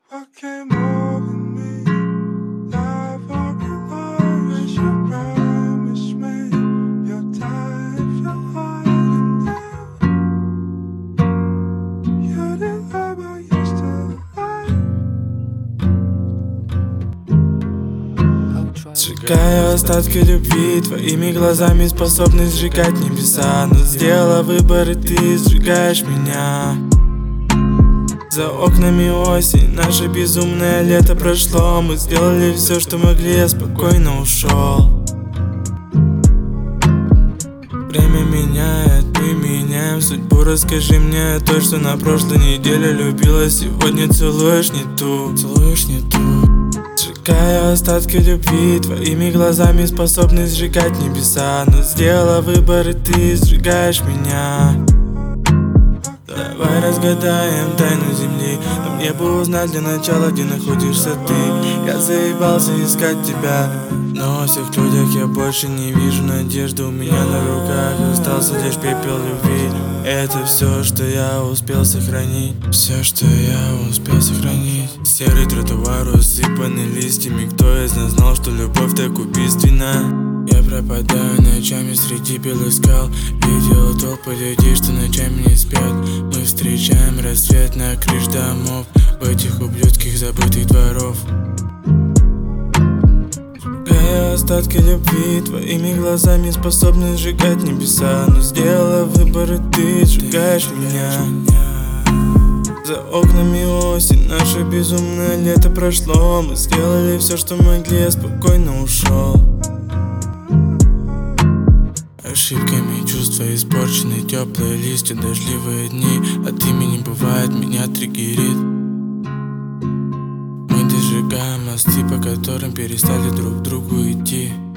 I came over me, life or always you promise me you'll die if you're hiding now. You didn't lie, but you still lie. Сжигаю остатки любви, твоими глазами способны сжигать небеса. Но сделала выбор, и ты сжигаешь меня. За окнами осень, наше безумное лето прошло. Мы сделали все, что могли, я спокойно ушел. Время меняет, мы меняем судьбу. Расскажи мне то, что на прошлой неделе любила. Сегодня целуешь не ту, целуешь не ту. Сжигаю остатки любви, твоими глазами способны сжигать небеса. Но сделала выбор, и ты сжигаешь меня. Давай разгадаем тайну земли, но мне бы узнать для начала, где находишься ты. Я заебался искать тебя, но во всех людях я больше не вижу надежды. У меня на руках остался лишь пепел любви. Это все, что я успел сохранить, все, что я успел сохранить. Серый тротуар усыпанный листьями. Кто из нас знал, что любовь так убийственна? Я пропадаю ночами среди белых скал. Видел толпы людей, что ночами не спят. Мы встречаем рассвет на крыш домов, в этих ублюдских забытых дворов. Сжигаю остатки любви, твоими глазами способны сжигать небеса. Но сделала выбор, и ты сжигаешь меня. За окнами осень, наше безумное лето прошло. Мы сделали все, что могли, я спокойно ушел. Ошибками чувства испорчены, теплые листья, дождливые дни. От имени бывает, меня триггерит. Мы дожигаем мосты, по которым перестали друг к другу идти.